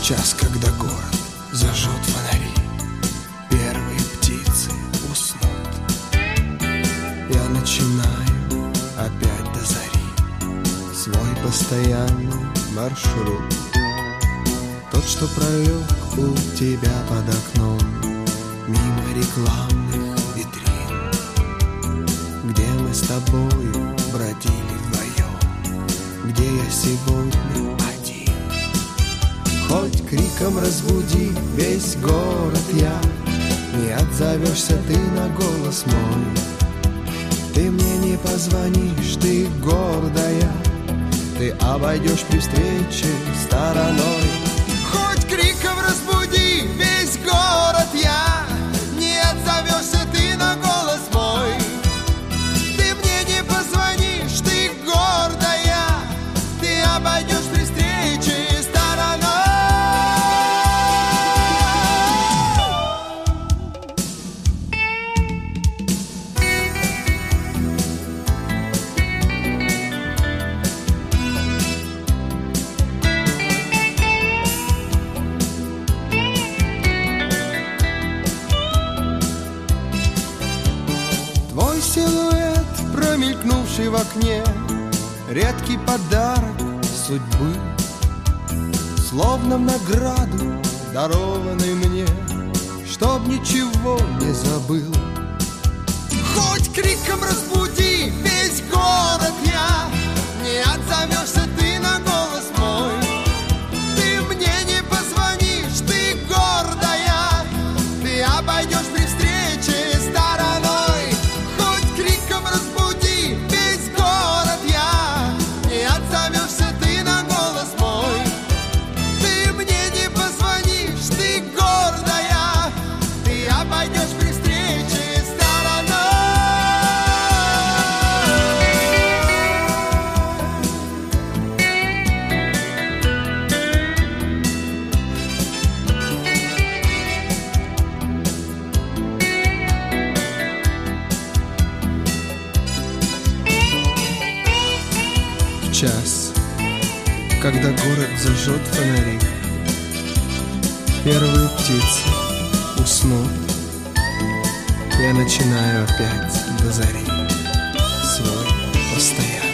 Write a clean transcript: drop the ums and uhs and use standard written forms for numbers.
час, когда город зажжет фонари, первые птицы уснут, я начинаю опять до зари свой постоянный маршрут. Тот, что пролег у тебя под окном, мимо рекламных витрин, где мы с тобою бродили вдвоем, где я сегодня один. Хоть криком разбуди весь город я, не отзовешься ты на голос мой. Ты мне не позвонишь, ты гордая, ты обойдешь при встрече стороной. Хоть криком разбуди весь город я, не отзовешься ты на голос мой. Ты мне не позвонишь, ты гордая, ты обойдешь при встрече стороной. Твой силуэт, промелькнувший в окне, редкий подарок судьбы, словно в награду дарованный мне, чтоб ничего не забыл. Хоть криком разбуди весь город я, не отзовешься ты на голос мой. Ты мне не позвонишь, ты гордая, ты обойдешь при встрече стороной. Хоть криком разбуди весь город я, не отзовешься ты на голос мой. Ты мне не позвонишь, ты гордая, ты обойдешь при встрече стороной. В час, когда город зажжет фонари, первые птицы уснут, я начинаю опять до зари свой постоянный